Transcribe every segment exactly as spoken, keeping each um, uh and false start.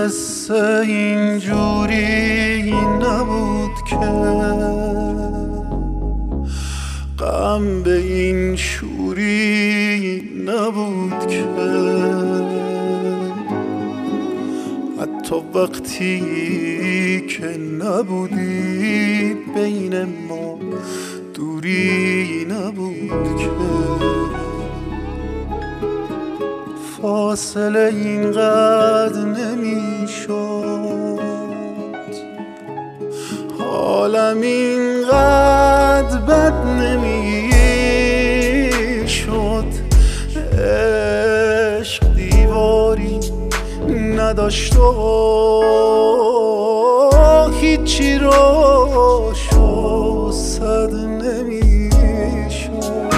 قصه اینجوری نبود که غم به این شوری نبود که حتی وقتی که نبودی بین ما دوری نبود که فاصله اینقدر نمیشد حالم اینقدر بد نمیشد عشق دیواری نداشت و هیچی رو شستد نمیشد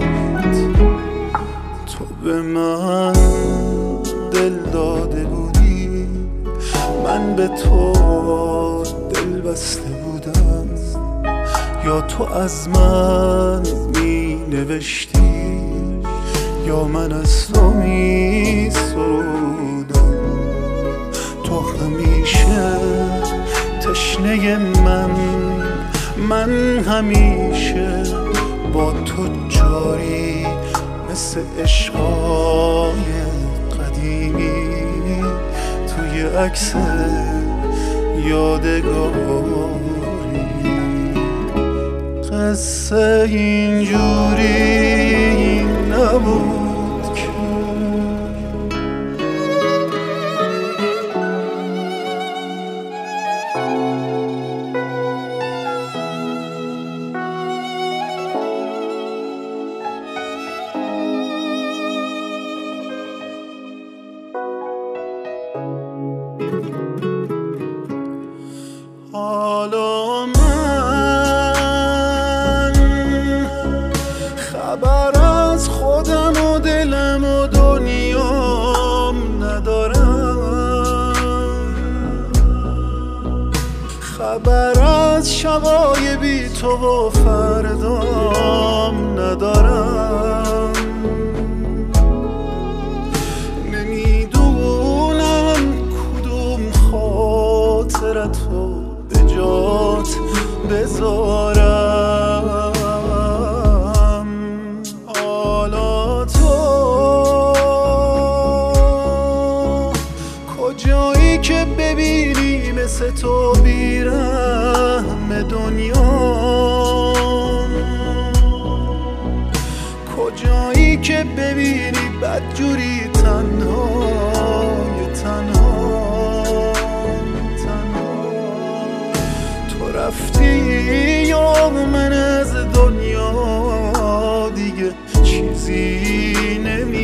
تو به من دل داده بودی من به تو دل بسته بودم یا تو از من می نوشتی یا من از تو می سرودم تو همیشه تشنه من من همیشه با تو جاری مثل عشقای قدیمی توی عکس یادگاری قصه اینجوری نبود که حالا من خبر از خودم و دلم و دنیام ندارم خبر از شبای بی تو و فردام ندارم نمیدونم کدوم خاطرتو به جات بذارم حالا تو کجایی که ببینی مثل تو بیرحم دنیا کجایی که ببینی بدجوری تنهای تنها رفتی یا من از دنیا دیگه چیزی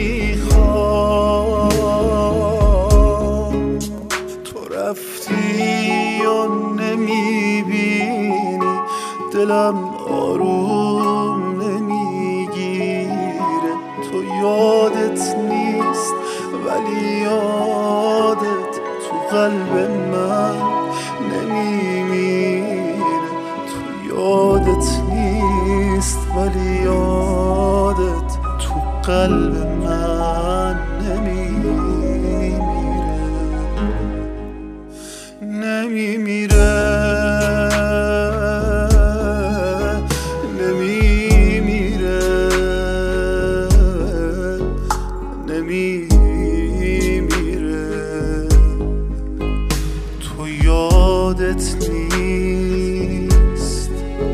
نمیخوام تو رفتی یا نمیبینی دلم آروم نمیگیره تو یادت نیست ولی یادت تو قلب من نمیمیره یادت نیست ولی یادت تو قلب من نمیمیره نمیمیره نمیمیره نمیمیره تو یادت نیست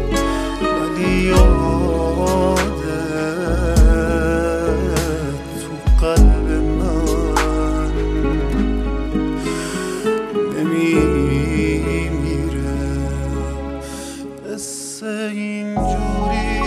تو قلب من نمیمیره قصه اینجوری